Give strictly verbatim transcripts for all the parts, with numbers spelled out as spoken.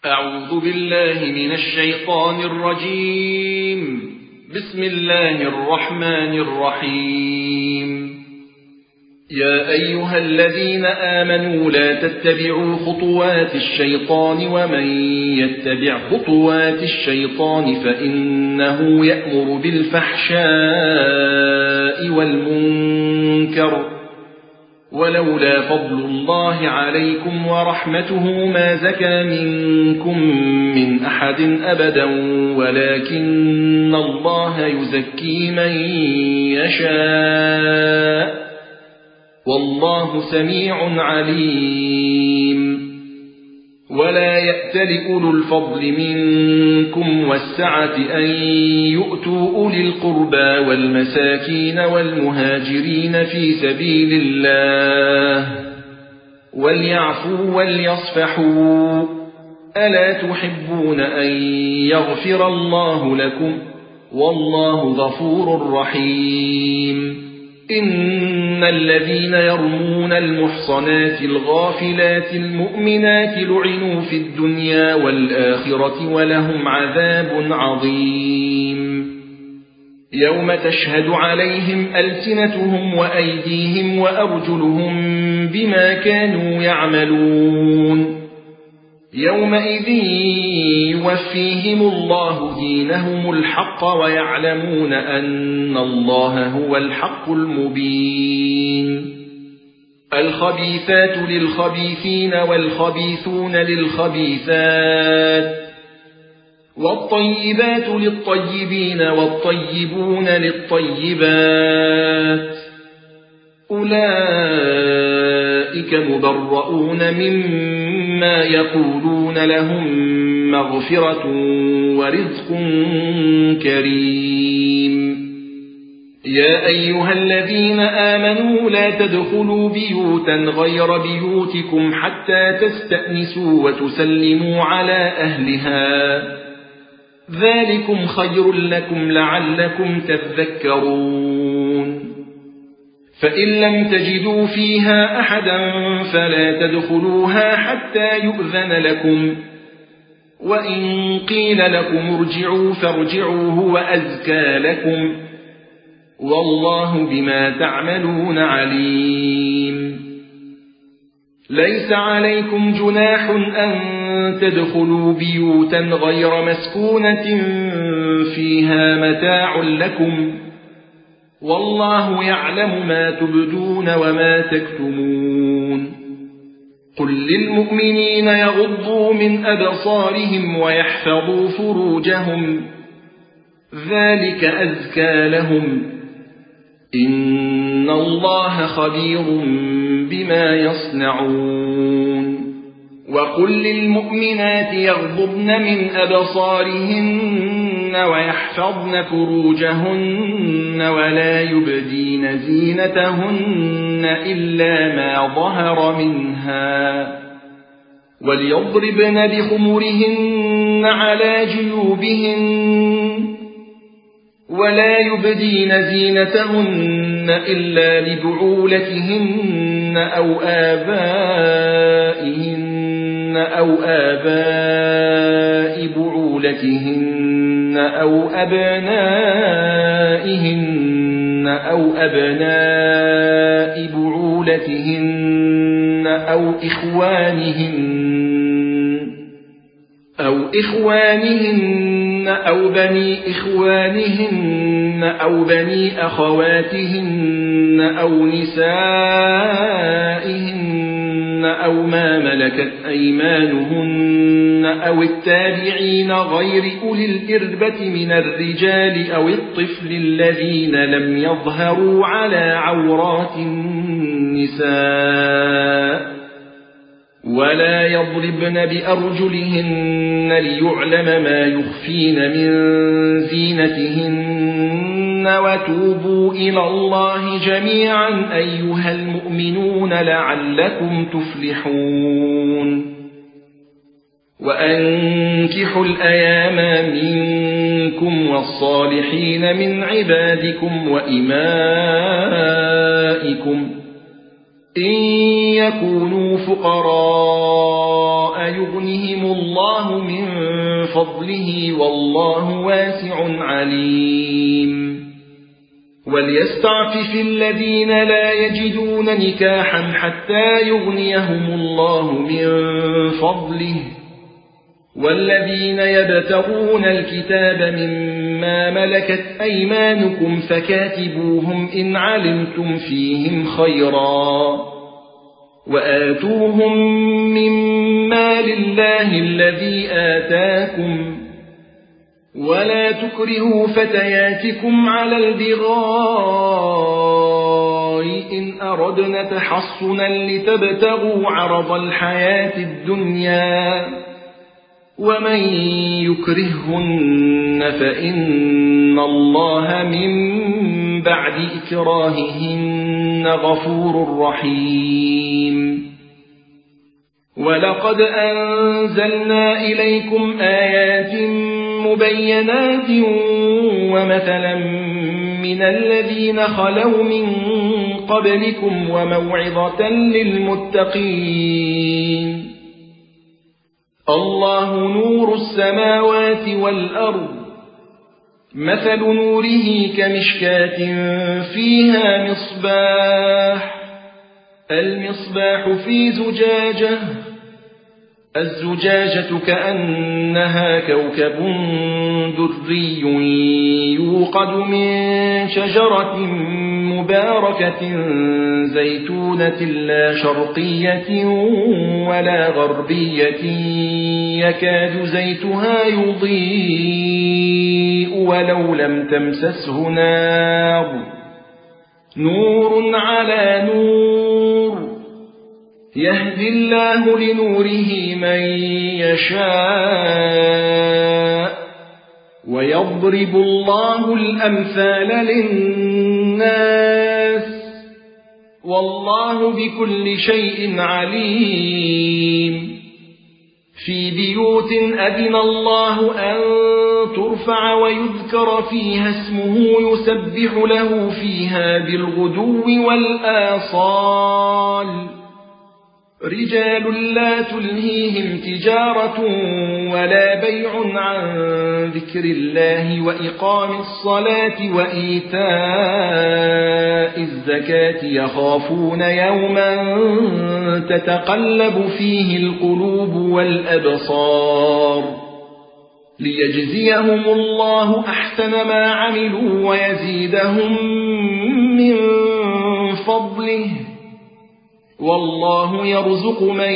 أعوذ بالله من الشيطان الرجيم. بسم الله الرحمن الرحيم. يا أيها الذين آمنوا لا تتبعوا خطوات الشيطان ومن يتبع خطوات الشيطان فإنه يأمر بالفحشاء والمنكر ولولا فضل الله عليكم ورحمته ما زكى منكم من أحد أبدا ولكن الله يزكي من يشاء والله سميع عليم. ولا يأتل أولو الفضل منكم والسعة أن يؤتوا أولي القربى والمساكين والمهاجرين في سبيل الله وليعفوا وليصفحوا ألا تحبون أن يغفر الله لكم والله غفور رحيم. إن الذين يرمون المحصنات الغافلات المؤمنات لعنوا في الدنيا والآخرة ولهم عذاب عظيم. يوم تشهد عليهم ألسنتهم وأيديهم وأرجلهم بما كانوا يعملون يومئذ يوفيهم الله دينهم الحق ويعلمون أن الله هو الحق المبين. الخبيثات للخبيثين والخبيثون للخبيثات والطيبات للطيبين والطيبون للطيبات أولئك مبرؤون مما يقولون لهم مغفرة ورزق كريم. يا أيها الذين آمنوا لا تدخلوا بيوتا غير بيوتكم حتى تستأنسوا وتسلموا على أهلها ذلكم خير لكم لعلكم تذكرون. فإن لم تجدوا فيها أحدا فلا تدخلوها حتى يؤذن لكم وإن قيل لكم ارجعوا فارجعوا هو أزكى لكم والله بما تعملون عليم. ليس عليكم جناح أن تدخلوا بيوتا غير مسكونة فيها متاع لكم والله يعلم ما تبدون وما تكتمون. قل للمؤمنين يغضوا من أبصارهم ويحفظوا فروجهم ذلك أزكى لهم إن الله خبير بما يصنعون. وقل للمؤمنات يغضضن من أبصارهن ويحفظن فروجهن ولا يبدين زينتهن إلا ما ظهر منها وليضربن بخمرهن على جيوبهن ولا يبدين زينتهن إلا لبعولتهن أو آبائهن أو آباء بعولتهن أو أبنائهن أو أبناء بعولتهن أو إخوانهن أو إخوانهن أو بني إخوانهن أو بني أخواتهن أو نسائهن أو ما ملكت أيمانهن أو التابعين غير أولي الإربة من الرجال أو الطفل الذين لم يظهروا على عورات النساء ولا يضربن بأرجلهن ليعلم ما يخفين من زينتهن وتوبوا إلى الله جميعا أيها المؤمنون لعلكم تفلحون. وأنكحوا الأيام منكم والصالحين من عبادكم وإمائكم إن يكونوا فقراء يغنهم الله من فضله والله واسع عليم وليستعفف الذين لا يجدون نكاحا حتى يغنيهم الله من فضله والذين يبتغون الكتاب مما ملكت أيمانكم فكاتبوهم إن علمتم فيهم خيرا وآتوهم مما لله الذي آتاكم ولا تكرهوا فتياتكم على البغاء إن أردنا تحصنا لتبتغوا عرض الحياة الدنيا ومن يكرههن فإن الله من بعد إكراههن غفور رحيم ولقد أنزلنا إليكم آيات مبينات ومثلا من الذين خلوا من قبلكم وموعظة للمتقين الله نور السماوات والأرض مثل نوره كمشكاة فيها مصباح المصباح في زجاجة الزجاجة كأنها كوكب دري يوقد من شجرة مباركة زيتونة لا شرقية ولا غربية يكاد زيتها يضيء ولو لم تمسسه نار نور على نور يهدي الله لنوره من يشاء ويضرب الله الأمثال للناس والله بكل شيء عليم في بيوت أذن الله أن ترفع ويذكر فيها اسمه يسبح له فيها بالغدو والآصال رجال لا تلهيهم تجارة ولا بيع عن ذكر الله وإقام الصلاة وإيتاء الزكاة يخافون يوما تتقلب فيه القلوب والأبصار ليجزيهم الله أحسن ما عملوا ويزيدهم من فضله والله يرزق من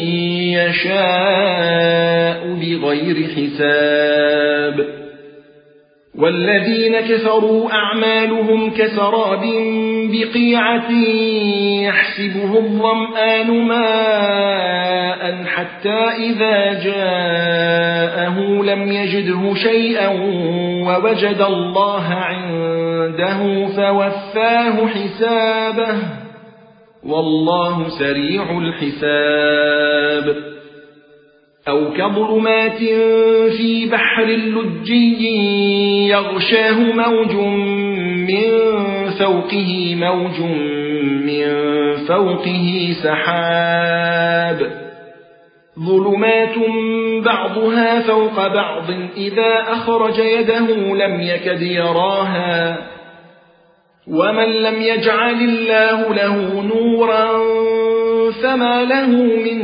يشاء بغير حساب والذين كفروا أعمالهم كسراب بقيعة يحسبه الظمآن ماء حتى إذا جاءه لم يجده شيئا ووجد الله عنده فوفاه حسابه والله سريع الحساب أو كظلمات في بحر لجي يغشاه موج من فوقه موج من فوقه سحاب ظلمات بعضها فوق بعض إذا أخرج يده لم يكد يراها ومن لم يجعل الله له نورا فما له من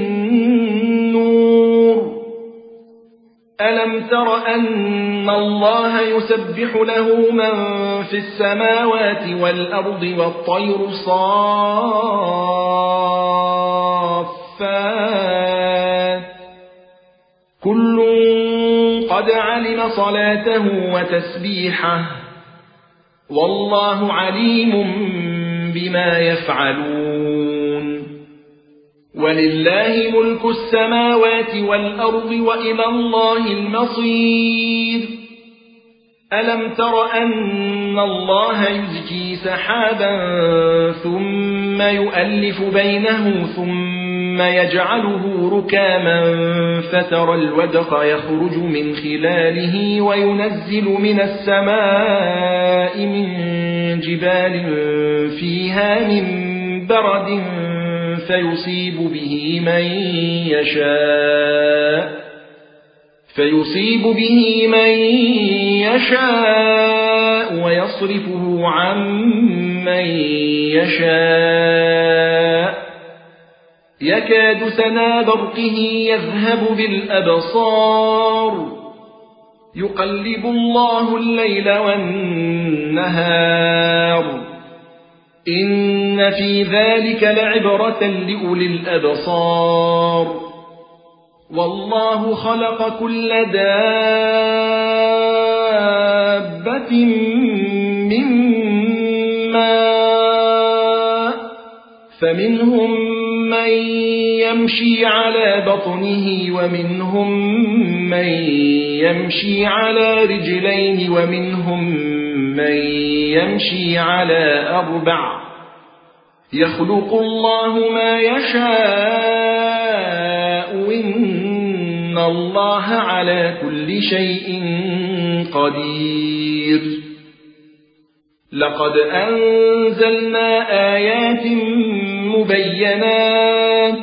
نور ألم تر أن الله يسبح له من في السماوات والأرض والطير صافات كل قد علم صلاته وتسبيحه والله عليم بما يفعلون ولله ملك السماوات والأرض وإلى الله المصير ألم تر أن الله يزجي سحابا ثم يؤلف بينه ثم يجعله ركاما فترى الودق يخرج من خلاله وينزل من السماء من جبال فيها من برد فيصيب به من يشاء فيصيب به من يشاء ويصرفه عن من يشاء يكاد سنا برقه يذهب بالأبصار يقلب الله الليل والنهار إن في ذلك لعبرة لأولي الأبصار والله خلق كل دابة من ماء فمنهم من يمشي على بطنه ومنهم من يمشي على رجلين ومنهم من يمشي على أربع يخلق الله ما يشاء إن الله على كل شيء قدير لقد أنزلنا آيات مبينات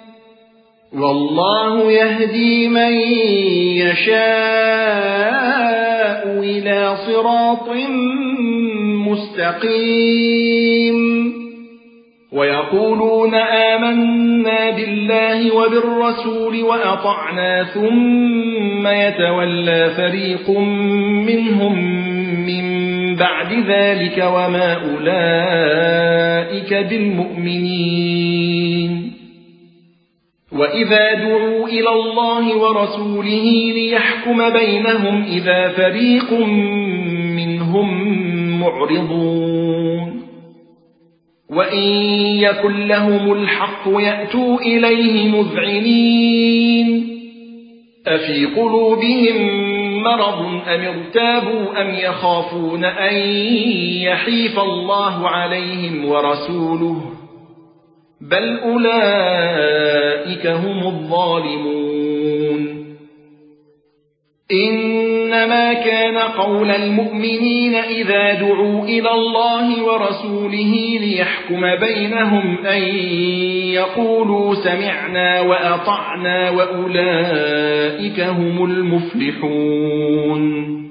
والله يهدي من يشاء إلى صراط مستقيم ويقولون آمنا بالله وبالرسول وأطعنا ثم يتولى فريق منهم من بعد ذلك وما أولئك بالمؤمنين وإذا دعوا إلى الله ورسوله ليحكم بينهم إذا فريق منهم معرضون وإن يكن لهم الحق يأتوا إليه مذعنين أفي قلوبهم مرض أم ارتابوا أم يخافون أن يحيف الله عليهم ورسوله بل أولئك هم الظالمون إنما كان قول المؤمنين إذا دعوا إلى الله ورسوله ليحكم بينهم أن يقولوا سمعنا وأطعنا وأولئك هم المفلحون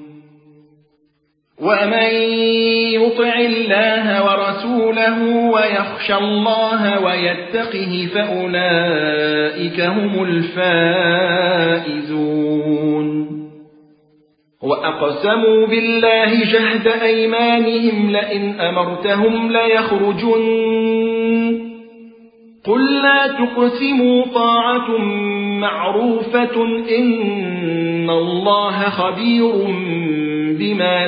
ومن يطع الله ورسوله ويخشى الله ويتقه فأولئك هم الفائزون وأقسموا بالله جهد أيمانهم لئن أمرتهم ليخرجن قل لا تقسموا طاعة معروفة إن الله خبير بما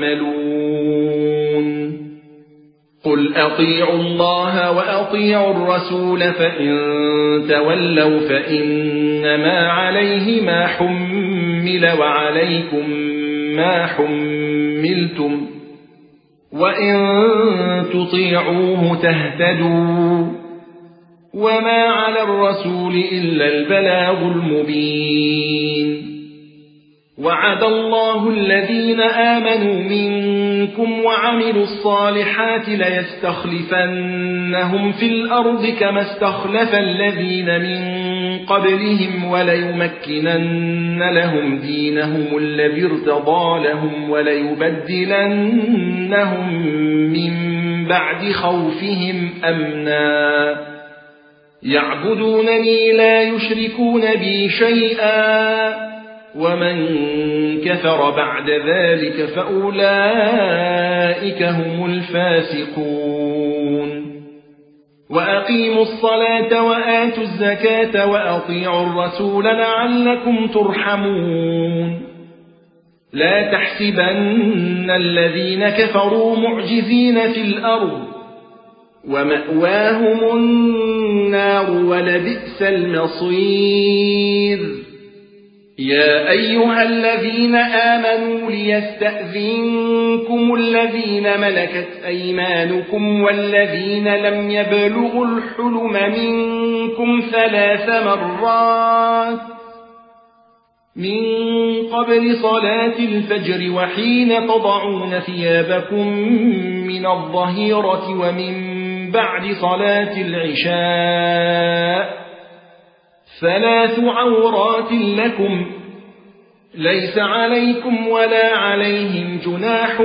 تعملون قل أطيعوا الله وأطيعوا الرسول فإن تولوا فإنما عليه ما حمل وعليكم ما حملتم وإن تطيعوه تهتدوا وما على الرسول إلا البلاغ المبين وعد الله الذين آمنوا منكم وعملوا الصالحات ليستخلفنهم في الأرض كما استخلف الذين من قبلهم وليمكنن لهم دينهم الذي ارتضى لهم وليبدلنهم من بعد خوفهم أمنا يعبدونني لا يشركون بي شيئا ومن كفر بعد ذلك فأولئك هم الفاسقون وأقيموا الصلاة وآتوا الزكاة وأطيعوا الرسول لعلكم ترحمون لا تحسبن الذين كفروا معجزين في الأرض ومأواهم النار ولبئس المصير يا أيها الذين آمنوا ليستأذنكم الذين ملكت أيمانكم والذين لم يبلغوا الحلم منكم ثلاث مرات من قبل صلاة الفجر وحين تضعون ثيابكم من الظهيرة ومن بعد صلاة العشاء ثلاث عورات لكم ليس عليكم ولا عليهم جناح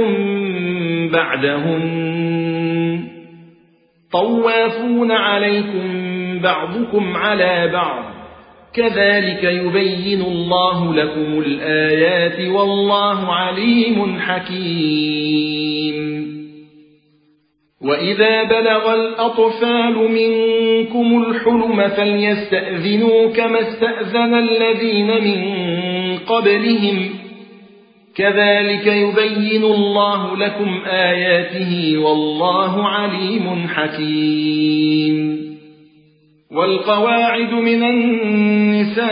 بعدهن طوافون عليكم بعضكم على بعض كذلك يبين الله لكم الآيات والله عليم حكيم وإذا بلغ الأطفال منكم الحلم فليستأذنوا كما استأذن الذين من قبلهم كذلك يبين الله لكم آياته والله عليم حكيم والقواعد من النساء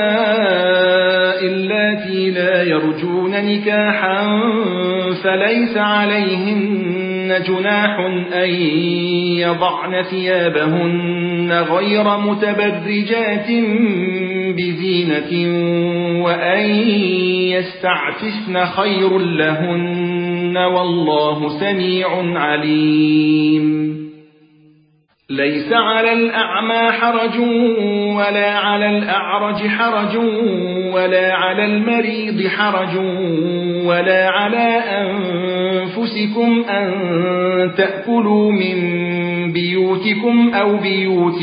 اللاتي لا يرجون نكاحا فليس عليهن جناح أن يضعن ثيابهن غير متبرجات بزينة وأن يستعففن خير لهن والله سميع عليم ليس على الأعمى حرج ولا على الأعرج حرج ولا على المريض حرج ولا على أنفسكم أن تأكلوا من بيوتكم أو بيوت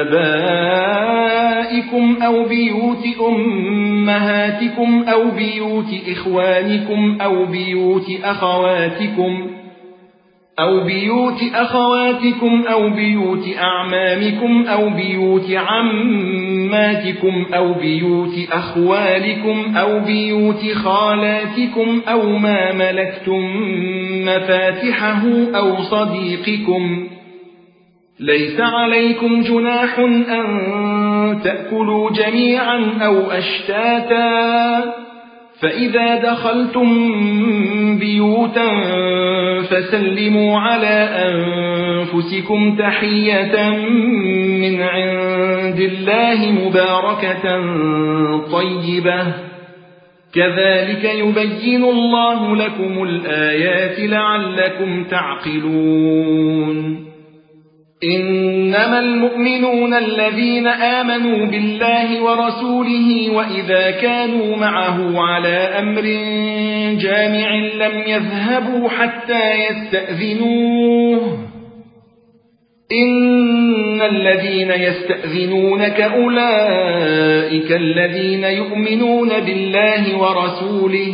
آبائكم أو بيوت أمهاتكم أو بيوت إخوانكم أو بيوت أخواتكم أو بيوت أخواتكم أو بيوت أعمامكم أو بيوت عماتكم أو بيوت أخوالكم أو بيوت خالاتكم أو ما ملكتم مفاتحه أو صديقكم ليس عليكم جناح أن تأكلوا جميعا أو أشتاتا فإذا دخلتم بيوتا فسلموا على أنفسكم تحية من عند الله مباركة طيبة كذلك يبين الله لكم الآيات لعلكم تعقلون إنما المؤمنون الذين آمنوا بالله ورسوله وإذا كانوا معه على أمر جامع لم يذهبوا حتى يستأذنوه إن الذين يستأذنونك أولئك الذين يؤمنون بالله ورسوله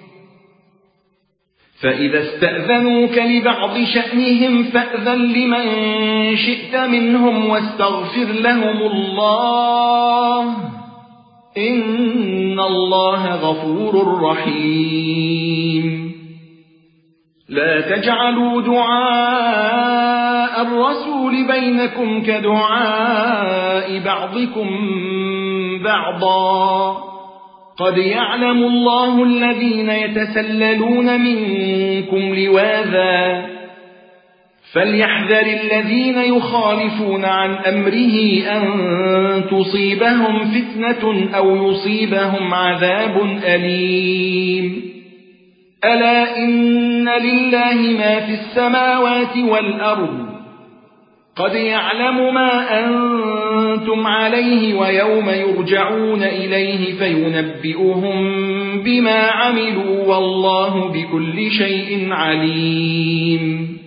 فإذا استأذنوك لبعض شأنهم فأذن لمن شئت منهم واستغفر لهم الله إن الله غفور رحيم لا تجعلوا دعاء الرسول بينكم كدعاء بعضكم بعضا قد يعلم الله الذين يتسللون منكم لواذا فليحذر الذين يخالفون عن أمره أن تصيبهم فتنة أو يصيبهم عذاب أليم ألا إن لله ما في السماوات والأرض قد يعلم ما أنتم عليه ويوم يرجعون إليه فينبئهم بما عملوا والله بكل شيء عليم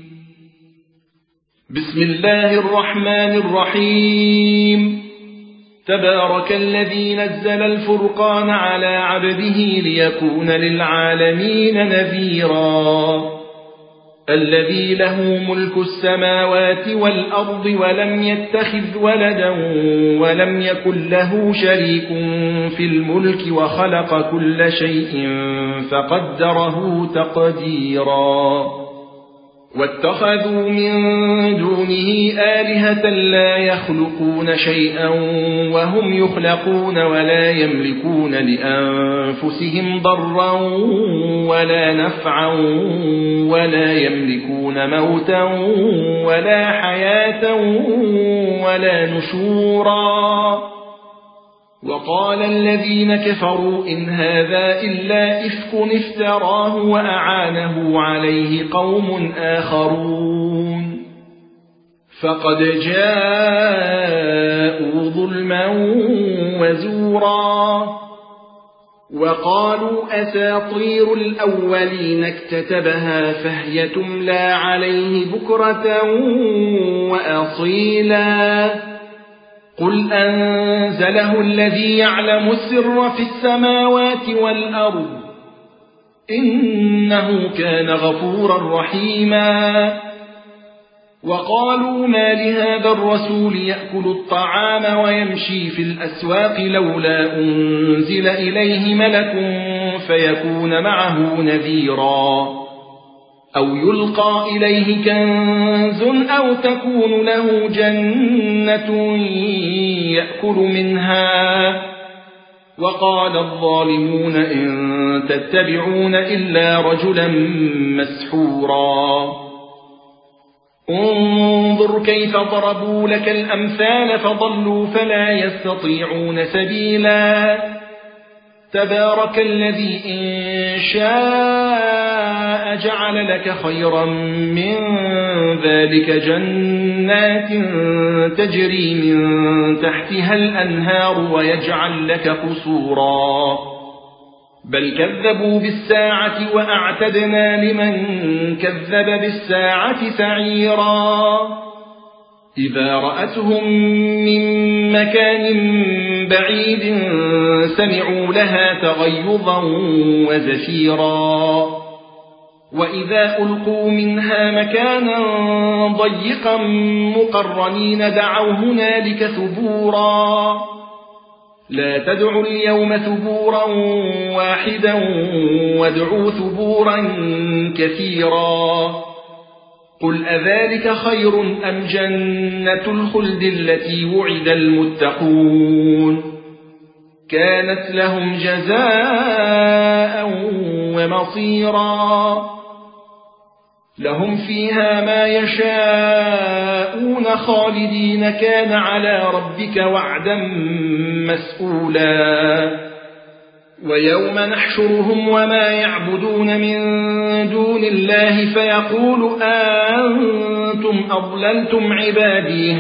بسم الله الرحمن الرحيم تبارك الذي نزل الفرقان على عبده ليكون للعالمين نذيرا الذي له ملك السماوات والأرض ولم يتخذ ولدا ولم يكن له شريك في الملك وخلق كل شيء فقدره تقديرا واتخذوا من دونه آلهة لا يخلقون شيئا وهم يخلقون ولا يملكون لأنفسهم ضرا ولا نفعا ولا يملكون موتا ولا حياة ولا نشورا وقال الذين كفروا إن هذا إلا إفك افتراه وأعانه عليه قوم آخرون فقد جاءوا ظلما وزورا وقالوا أساطير الأولين اكتتبها فهي تملى عليه بكرة وأصيلا قل أنزله الذي يعلم السر في السماوات والأرض إنه كان غفورا رحيما وقالوا ما لهذا الرسول يأكل الطعام ويمشي في الأسواق لولا أنزل إليه ملك فيكون معه نذيرا أو يلقى إليه كنز أو تكون له جنة يأكل منها وقال الظالمون إن تتبعون إلا رجلا مسحورا انظر كيف ضربوا لك الأمثال فضلوا فلا يستطيعون سبيلا تبارك الذي إن شاء جعل لك خيرا من ذلك جنات تجري من تحتها الأنهار ويجعل لك قصورا بل كذبوا بالساعة وأعتدنا لمن كذب بالساعة سعيرا إذا رأتهم من مكان بعيد سمعوا لها تغيظا وزفيرا وإذا ألقوا منها مكانا ضيقا مقرنين دعوا هنالك ثبورا لا تدعوا اليوم ثبورا واحدا وادعوا ثبورا كثيرا قل أذلك خير أم جنة الخلد التي وعد المتقون كانت لهم جزاء ومصيرا لهم فيها ما يشاءون خالدين كان على ربك وعدا مسئولا ويوم نحشرهم وما يعبدون من دون الله فيقول أنتم أضللتم عبادي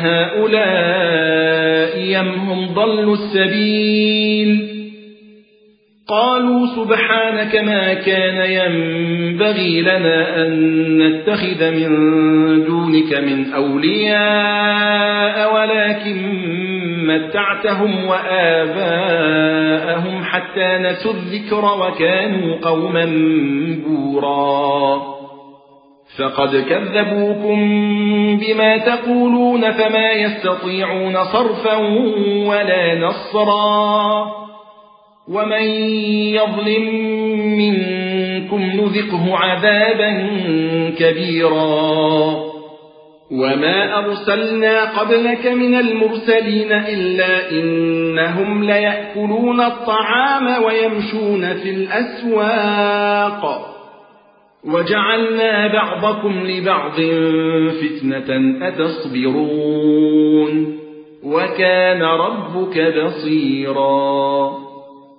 هؤلاء أم هم ضلوا السبيل قالوا سبحانك ما كان ينبغي لنا أن نتخذ من دونك من أولياء ولكن متعتهم وآباءهم حتى نسوا الذكر وكانوا قوما بورا فقد كذبوكم بما تقولون فما يستطيعون صرفا ولا نصرا ومن يظلم منكم نذقه عذابا كبيرا وما أرسلنا قبلك من المرسلين إلا إنهم ليأكلون الطعام ويمشون في الأسواق وجعلنا بعضكم لبعض فتنة أتصبرون وكان ربك بصيرا